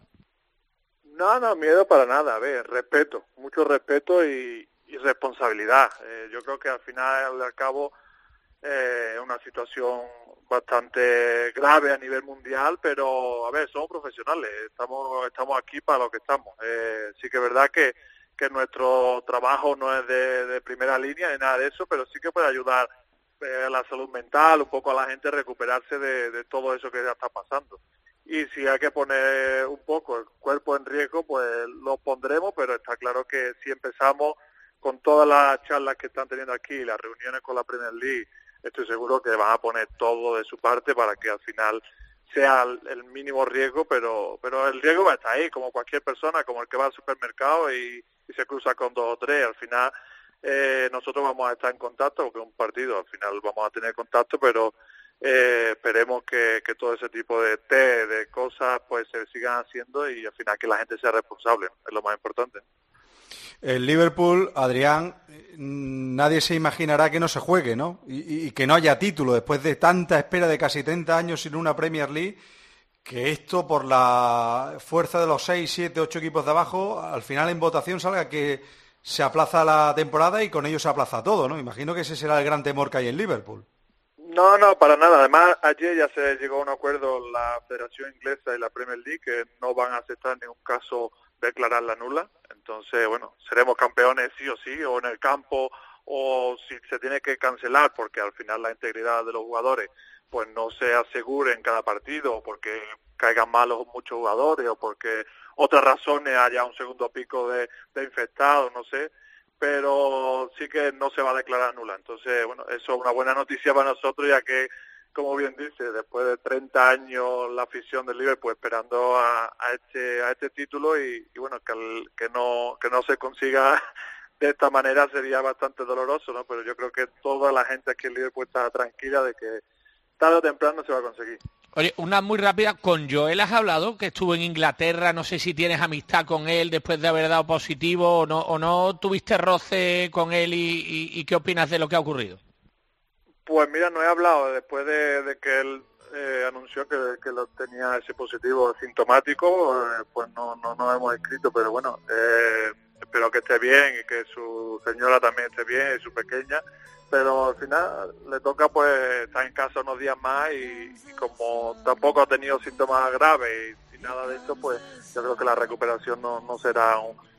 No, miedo para nada. A ver, respeto, mucho respeto y responsabilidad. Yo creo que al final y al cabo es una situación bastante grave a nivel mundial, pero a ver, somos profesionales, estamos aquí para lo que estamos. Sí que es verdad que nuestro trabajo no es de primera línea ni nada de eso, pero sí que puede ayudar a la salud mental, un poco a la gente a recuperarse de todo eso que ya está pasando. Y si hay que poner un poco el cuerpo en riesgo, pues lo pondremos, pero está claro que si empezamos con todas las charlas que están teniendo aquí, las reuniones con la Premier League, estoy seguro que van a poner todo de su parte para que al final sea el mínimo riesgo, pero el riesgo va a estar ahí, como cualquier persona, como el que va al supermercado y se cruza con 2 o 3. Al final nosotros vamos a estar en contacto, porque es un partido, al final vamos a tener contacto, pero esperemos que todo ese tipo de cosas pues se sigan haciendo y al final que la gente sea responsable, es lo más importante. El Liverpool, Adrián, nadie se imaginará que no se juegue, ¿no? Y que no haya título después de tanta espera de casi 30 años sin una Premier League, que esto por la fuerza de los 6, 7, 8 equipos de abajo, al final en votación salga que se aplaza la temporada y con ello se aplaza todo, ¿no? Imagino que ese será el gran temor que hay en Liverpool. No, para nada. Además, ayer ya se llegó a un acuerdo la Federación Inglesa y la Premier League que no van a aceptar en ningún caso declararla nula. Entonces, bueno, seremos campeones sí o sí, o en el campo, o si se tiene que cancelar, porque al final la integridad de los jugadores pues no se asegure en cada partido, o porque caigan malos muchos jugadores, o porque otras razones haya un segundo pico de infectados, no sé, pero sí que no se va a declarar nula. Entonces, bueno, eso es una buena noticia para nosotros, ya que, como bien dice, después de 30 años la afición del Liverpool esperando a este título y bueno, que no se consiga de esta manera sería bastante doloroso, ¿no? Pero yo creo que toda la gente aquí en Liverpool está tranquila de que tarde o temprano se va a conseguir. Oye, una muy rápida, ¿con Joel has hablado? Que estuvo en Inglaterra, no sé si tienes amistad con él después de haber dado positivo o no tuviste roce con él y ¿qué opinas de lo que ha ocurrido? Pues mira, no he hablado después de que él anunció que lo tenía ese positivo sintomático, pues no hemos escrito, pero bueno, espero que esté bien y que su señora también esté bien y su pequeña, pero al final le toca pues estar en casa unos días más y como tampoco ha tenido síntomas graves y nada de esto, pues yo creo que la recuperación no será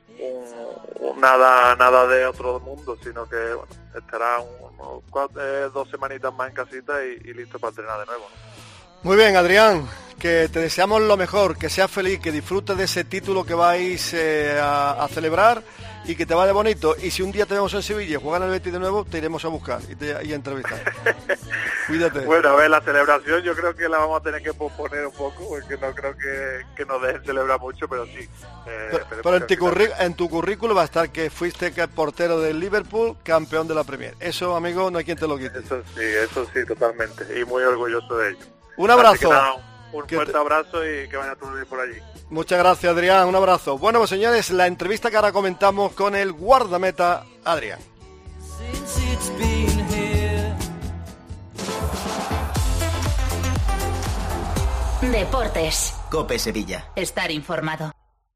nada de otro mundo, sino que bueno, estará 2 semanitas más en casita y listo para entrenar de nuevo, ¿no? Muy bien, Adrián, que te deseamos lo mejor, que seas feliz, que disfrutes de ese título que vais a celebrar y que te vaya bonito. Y si un día te vemos en Sevilla y juegan el Betis de nuevo, te iremos a buscar y a entrevistar. Cuídate. Bueno, a ver, la celebración yo creo que la vamos a tener que posponer un poco, porque no creo que nos dejen celebrar mucho, pero sí. Pero en tu currículo va a estar que fuiste portero del Liverpool, campeón de la Premier. Eso, amigo, no hay quien te lo quite. Eso sí, totalmente. Y muy orgulloso de ello. Un abrazo. Un fuerte abrazo y que vaya todo bien por allí. Muchas gracias, Adrián. Un abrazo. Bueno, pues señores, la entrevista que ahora comentamos con el guardameta Adrián. Deportes. COPE Sevilla. Estar informado.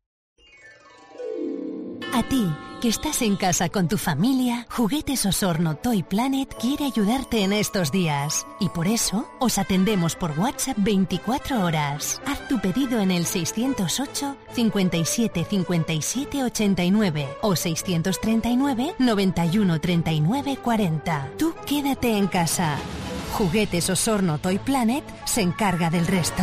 A ti, que estás en casa con tu familia, Juguetes Osorno Toy Planet quiere ayudarte en estos días. Y por eso, os atendemos por WhatsApp 24 horas. Haz tu pedido en el 608 57 57 89 o 639 91 39 40. Tú quédate en casa. Juguetes Osorno Toy Planet se encarga del resto.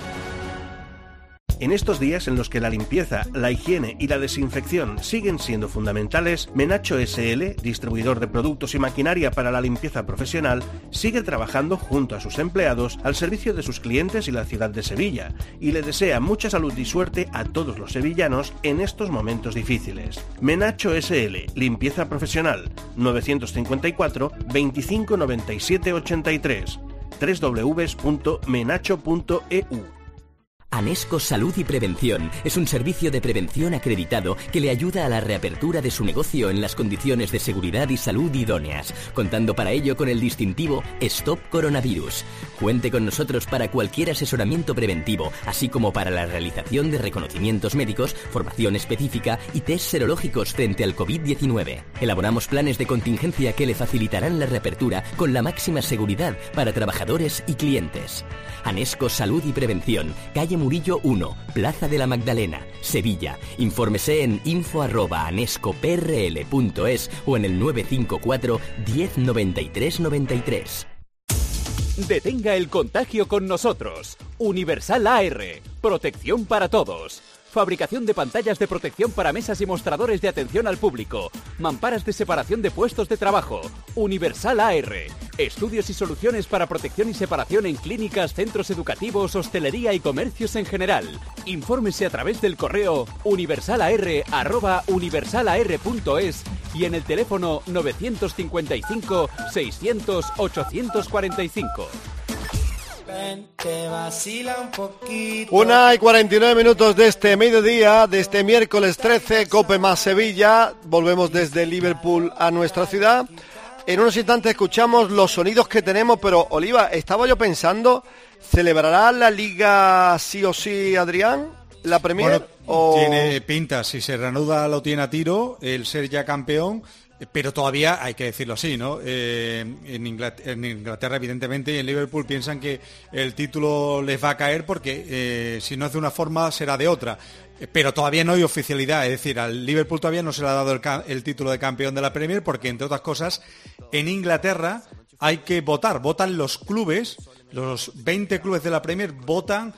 En estos días en los que la limpieza, la higiene y la desinfección siguen siendo fundamentales, Menacho SL, distribuidor de productos y maquinaria para la limpieza profesional, sigue trabajando junto a sus empleados al servicio de sus clientes y la ciudad de Sevilla, y le desea mucha salud y suerte a todos los sevillanos en estos momentos difíciles. Menacho SL, limpieza profesional, 954 25 97 83, www.menacho.eu. Anesco Salud y Prevención es un servicio de prevención acreditado que le ayuda a la reapertura de su negocio en las condiciones de seguridad y salud idóneas, contando para ello con el distintivo Stop Coronavirus. Cuente con nosotros para cualquier asesoramiento preventivo, así como para la realización de reconocimientos médicos, formación específica y test serológicos frente al COVID-19. Elaboramos planes de contingencia que le facilitarán la reapertura con la máxima seguridad para trabajadores y clientes. Anesco Salud y Prevención, calle Murillo 1, Plaza de la Magdalena, Sevilla. Infórmese en info@anescoprl.es o en el 954 10 93 93. Detenga el contagio con nosotros. Universal AR. Protección para todos. Fabricación de pantallas de protección para mesas y mostradores de atención al público. Mamparas de separación de puestos de trabajo. Universal AR. Estudios y soluciones para protección y separación en clínicas, centros educativos, hostelería y comercios en general. Infórmese a través del correo universalar@universalar.es y en el teléfono 955 600 845. 1:49 de este mediodía, de este miércoles 13, Cope más Sevilla. Volvemos desde Liverpool a nuestra ciudad. En unos instantes escuchamos los sonidos que tenemos, pero Oliva, estaba yo pensando, ¿celebrará la Liga sí o sí, Adrián? ¿La Premier? Bueno, tiene pinta, si se reanuda lo tiene a tiro, el ser ya campeón. Pero todavía, hay que decirlo así, ¿no? En Inglaterra, evidentemente, y en Liverpool piensan que el título les va a caer porque si no es de una forma, será de otra. Pero todavía no hay oficialidad, es decir, al Liverpool todavía no se le ha dado el título de campeón de la Premier porque, entre otras cosas, en Inglaterra hay que votan los clubes, los 20 clubes de la Premier votan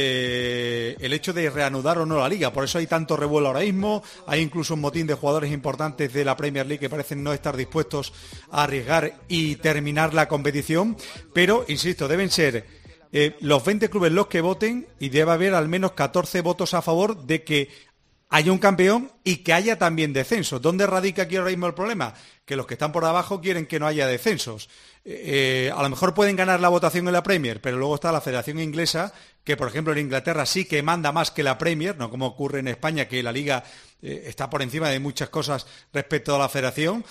el hecho de reanudar o no la Liga. Por eso hay tanto revuelo ahora mismo, hay incluso un motín de jugadores importantes de la Premier League que parecen no estar dispuestos a arriesgar y terminar la competición, pero, insisto, deben ser los 20 clubes los que voten y debe haber al menos 14 votos a favor de que haya un campeón y que haya también descensos. ¿Dónde radica aquí ahora mismo el problema? Que los que están por abajo quieren que no haya descensos. A lo mejor pueden ganar la votación en la Premier, pero luego está la Federación Inglesa, que por ejemplo en Inglaterra sí que manda más que la Premier, no como ocurre en España, que la Liga está por encima de muchas cosas respecto a la Federación,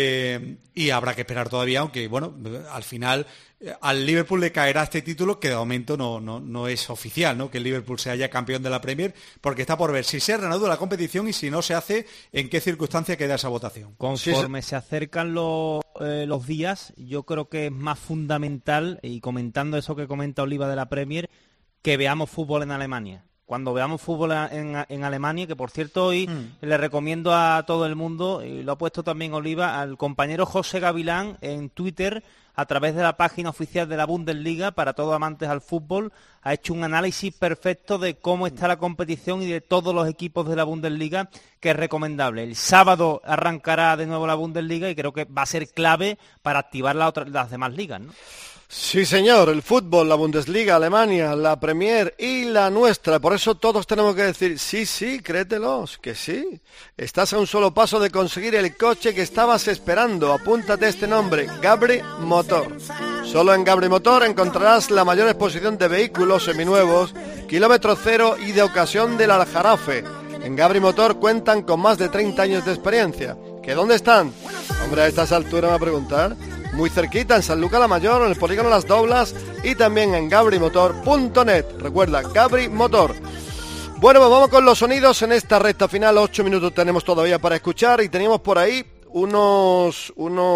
y habrá que esperar todavía, aunque bueno, al final al Liverpool le caerá este título que de momento no es oficial, ¿no? Que el Liverpool sea ya campeón de la Premier, porque está por ver si se reanuda la competición y si no se hace, en qué circunstancia queda esa votación. Conforme se acercan los días, yo creo que es más fundamental, y comentando eso que comenta Oliva de la Premier, que veamos fútbol en Alemania. Cuando veamos fútbol en Alemania, que por cierto hoy le recomiendo a todo el mundo, y lo ha puesto también Oliva, al compañero José Gavilán en Twitter, a través de la página oficial de la Bundesliga, para todos amantes al fútbol, ha hecho un análisis perfecto de cómo está la competición y de todos los equipos de la Bundesliga, que es recomendable. El sábado arrancará de nuevo la Bundesliga y creo que va a ser clave para activar las demás ligas, ¿no? Sí, señor, el fútbol, la Bundesliga, Alemania, la Premier y la nuestra. Por eso todos tenemos que decir, sí, créetelos, que sí. Estás a un solo paso de conseguir el coche que estabas esperando. Apúntate este nombre, Gabri Motor. Solo en Gabri Motor encontrarás la mayor exposición de vehículos seminuevos, kilómetro cero y de ocasión del Aljarafe. En Gabri Motor cuentan con más de 30 años de experiencia. ¿Que dónde están? Hombre, a estas alturas me va a preguntar. Muy cerquita, en San Lucas la Mayor, en el polígono Las Doblas y también en gabrimotor.net. Recuerda, Gabri Motor. Bueno, pues vamos con los sonidos en esta recta final. 8 minutos tenemos todavía para escuchar y teníamos por ahí unos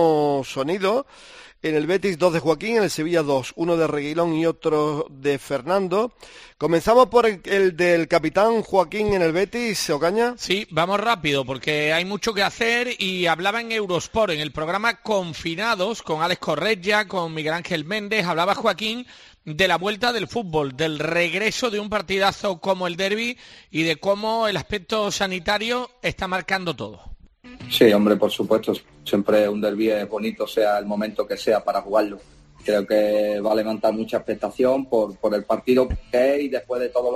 sonidos. En el Betis 2 de Joaquín, en el Sevilla 2, uno de Reguilón y otro de Fernando. Comenzamos por el del capitán Joaquín en el Betis, Ocaña. Sí, vamos rápido porque hay mucho que hacer y hablaba en Eurosport, en el programa Confinados, con Alex Correia, con Miguel Ángel Méndez, hablaba Joaquín de la vuelta del fútbol, del regreso de un partidazo como el derbi y de cómo el aspecto sanitario está marcando todo. Sí, hombre, por supuesto, siempre un derbi es bonito, sea el momento que sea para jugarlo. Creo que va a levantar mucha expectación por el partido que es y después de todo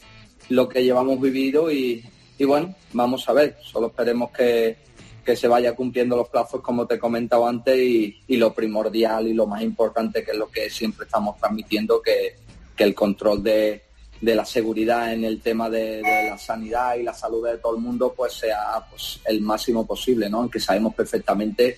lo que llevamos vivido y bueno, vamos a ver, solo esperemos que se vaya cumpliendo los plazos como te he comentado antes y lo primordial y lo más importante, que es lo que siempre estamos transmitiendo, que el control de la seguridad en el tema de la sanidad y la salud de todo el mundo pues sea pues el máximo posible, ¿no? Aunque sabemos perfectamente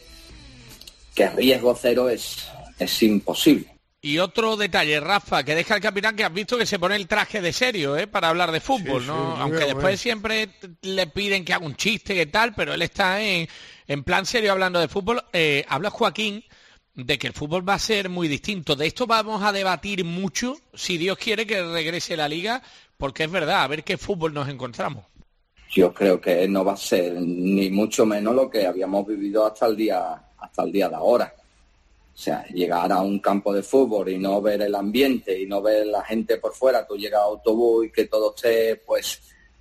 que riesgo cero es imposible. Y otro detalle, Rafa, que deja el capitán, que has visto que se pone el traje de serio, para hablar de fútbol, sí, ¿no? Sí, aunque después siempre le piden que haga un chiste, que tal, pero él está en plan serio hablando de fútbol. Habla Joaquín de que el fútbol va a ser muy distinto. De esto vamos a debatir mucho, si Dios quiere que regrese la Liga, porque es verdad, a ver qué fútbol nos encontramos. Yo creo que no va a ser ni mucho menos lo que habíamos vivido hasta el día de ahora. O sea, llegar a un campo de fútbol y no ver el ambiente y no ver la gente por fuera, tú llegas a autobús y que todo esté pues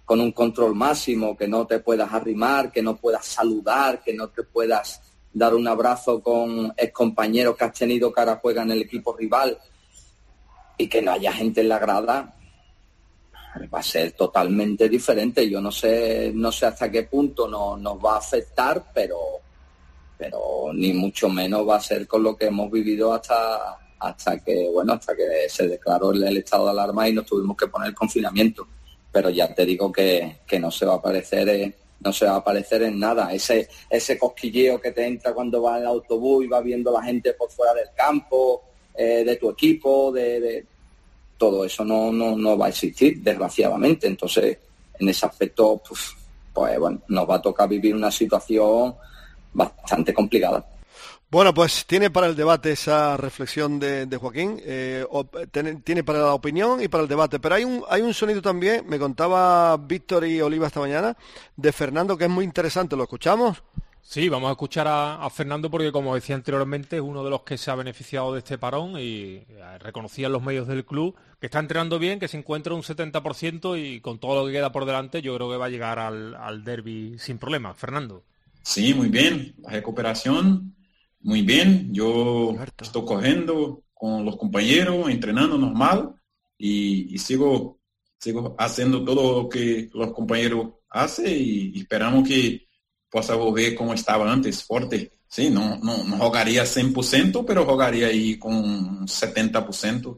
con un control máximo, que no te puedas arrimar, que no puedas saludar, que no te puedas dar un abrazo con excompañeros que has tenido que ahora juegan en el equipo rival, y que no haya gente en la grada, va a ser totalmente diferente. Yo no sé hasta qué punto nos va a afectar, pero ni mucho menos va a ser con lo que hemos vivido hasta que se declaró el estado de alarma y nos tuvimos que poner el confinamiento. Pero ya te digo que no se va a parecer en nada. Ese cosquilleo que te entra cuando vas en el autobús y vas viendo la gente por fuera del campo, de tu equipo, de todo eso no va a existir, desgraciadamente. Entonces, en ese aspecto, pues bueno, nos va a tocar vivir una situación bastante complicada. Bueno, pues tiene para el debate esa reflexión de Joaquín, tiene para la opinión y para el debate, pero hay un sonido también, me contaba Víctor y Oliva esta mañana, de Fernando, que es muy interesante. ¿Lo escuchamos? Sí, vamos a escuchar a Fernando porque, como decía anteriormente, es uno de los que se ha beneficiado de este parón y reconocían los medios del club que está entrenando bien, que se encuentra un 70% y con todo lo que queda por delante yo creo que va a llegar al derbi sin problema. Fernando. Sí, muy bien. La recuperación, muy bien. Yo estoy corriendo con los compañeros, entrenando normal y sigo haciendo todo lo que los compañeros hacen y esperamos que possa volver como estaba antes, fuerte. Sí, no jugaría 100%, pero jugaría ahí con 70%.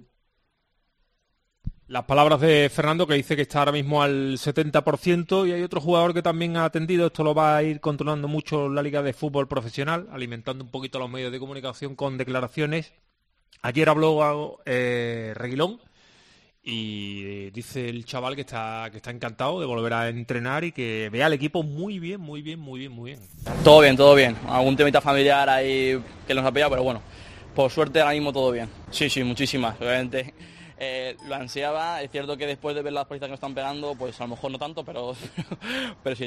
Las palabras de Fernando, que dice que está ahora mismo al 70%, y hay otro jugador que también ha atendido, esto lo va a ir controlando mucho la Liga de Fútbol Profesional, alimentando un poquito a los medios de comunicación con declaraciones. Ayer habló Reguilón, y dice el chaval que está encantado de volver a entrenar y que ve al equipo muy bien. Todo bien. Algún temita familiar ahí que nos ha pillado, pero bueno, por suerte ahora mismo todo bien. Sí, muchísimas, obviamente. Lo ansiaba, es cierto que después de ver las palizas que nos están pegando, pues a lo mejor no tanto, pero sí.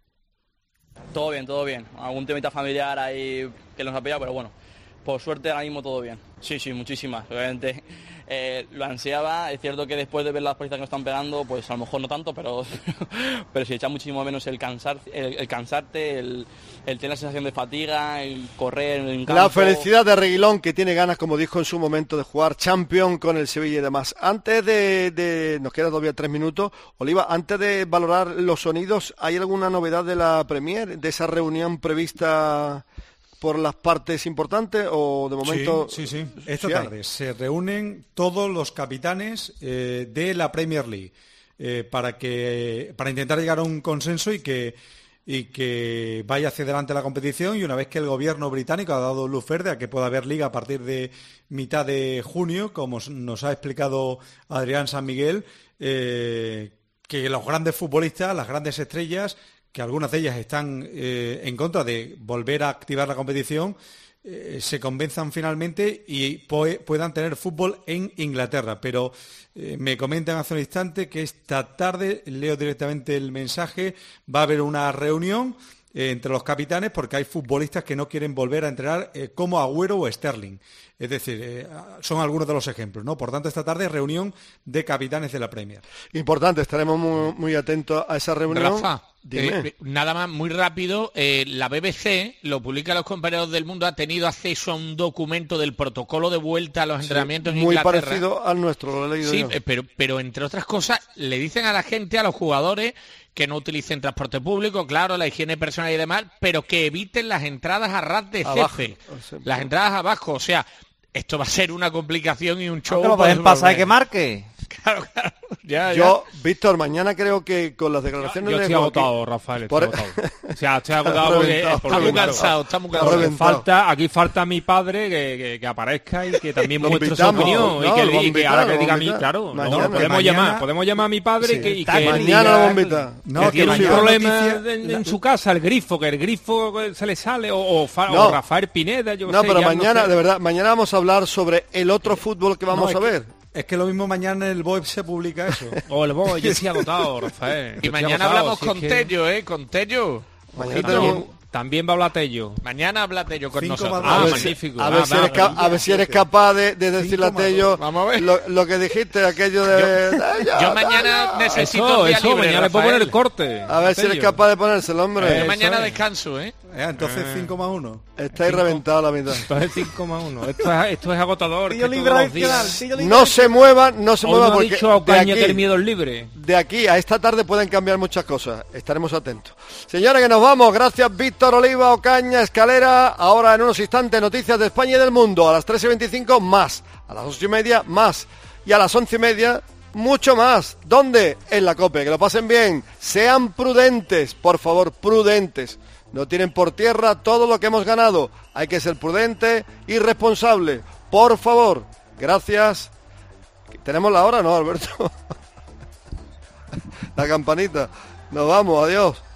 Todo bien. Algún temita familiar ahí que nos ha pillado, pero bueno, por suerte ahora mismo todo bien. Sí, muchísimas, obviamente. Lo ansiaba, es cierto que después de ver las palizas que nos están pegando, pues a lo mejor no tanto, pero sí echa muchísimo menos el cansarte, el tener la sensación de fatiga, el correr en campo. La felicidad de Reguilón, que tiene ganas, como dijo en su momento, de jugar Champions con el Sevilla y demás. Antes de nos quedan todavía 3 minutos, Oliva, antes de valorar los sonidos, ¿hay alguna novedad de la Premier, de esa reunión prevista por las partes importantes o de momento? Sí. Esta tarde se reúnen todos los capitanes de la Premier League para intentar llegar a un consenso y que vaya hacia adelante la competición, y una vez que el gobierno británico ha dado luz verde a que pueda haber liga a partir de mitad de junio, como nos ha explicado Adrián San Miguel, que los grandes futbolistas, las grandes estrellas, que algunas de ellas están en contra de volver a activar la competición, se convenzan finalmente y puedan tener fútbol en Inglaterra. Pero me comentan hace un instante que esta tarde, leo directamente el mensaje, va a haber una reunión entre los capitanes porque hay futbolistas que no quieren volver a entrenar como Agüero o Sterling. Es decir, son algunos de los ejemplos, ¿no? Por tanto, esta tarde reunión de capitanes de la Premier. Importante, estaremos muy atentos a esa reunión. Rafa, nada más, muy rápido, la BBC, lo publica Los Compañeros del Mundo, ha tenido acceso a un documento del protocolo de vuelta a los entrenamientos en Inglaterra. Muy parecido al nuestro, lo he leído yo. Pero entre otras cosas, le dicen a la gente, a los jugadores, que no utilicen transporte público, claro, la higiene personal y demás, pero que eviten las entradas a ras de césped, las entradas abajo, o sea, esto va a ser una complicación y un show. ¿No pueden pasar que marque? Claro. Yo, Víctor, mañana creo que con las declaraciones yo estoy agotado, Rafael, estoy agotado. O sea, estoy agotado porque está muy cansado. Aquí falta mi padre que aparezca y que también muestre su opinión y que ahora que diga a mí, claro, podemos llamar a mi padre y que mañana lo bombita. No, que tiene un problema en su casa, el grifo se le sale o Rafael Pineda, yo no sé. No, pero mañana, de verdad, mañana vamos a hablar sobre el otro fútbol que vamos a ver. Es que lo mismo mañana en el BOE se publica eso. O el BOE, yo estoy agotado, Rafael. Y mañana hablamos con Tello, con Tello. Mañana tenemos También va a hablar Tello. Mañana habla Tello con 5 nosotros. más dos. Magnífico. A ver si eres capaz de decirle a Tello lo que dijiste, aquello de... Yo mañana necesito un día libre, mañana le puedo poner el corte. A ver si eres capaz de ponérselo, hombre. Yo mañana descanso, ¿eh? Entonces 5 más 1. Estáis reventados la mitad. Entonces 5 más 1. Esto es agotador. Tío libre adicional. No se muevan porque ha dicho a Ocaña que el miedo es libre. De aquí a esta tarde pueden cambiar muchas cosas. Estaremos atentos. Señores, que nos vamos. Gracias, Víctor, Oliva, Ocaña, Escalera. Ahora en unos instantes noticias de España y del mundo. A las 3:25 más. A las 8:30 más. Y a las 11:30 mucho más. ¿Dónde? En la COPE. Que lo pasen bien. Sean prudentes, por favor, prudentes. No tienen por tierra todo lo que hemos ganado. Hay que ser prudente y responsable. Por favor. Gracias. ¿Tenemos la hora? No, Alberto. La campanita. Nos vamos. Adiós.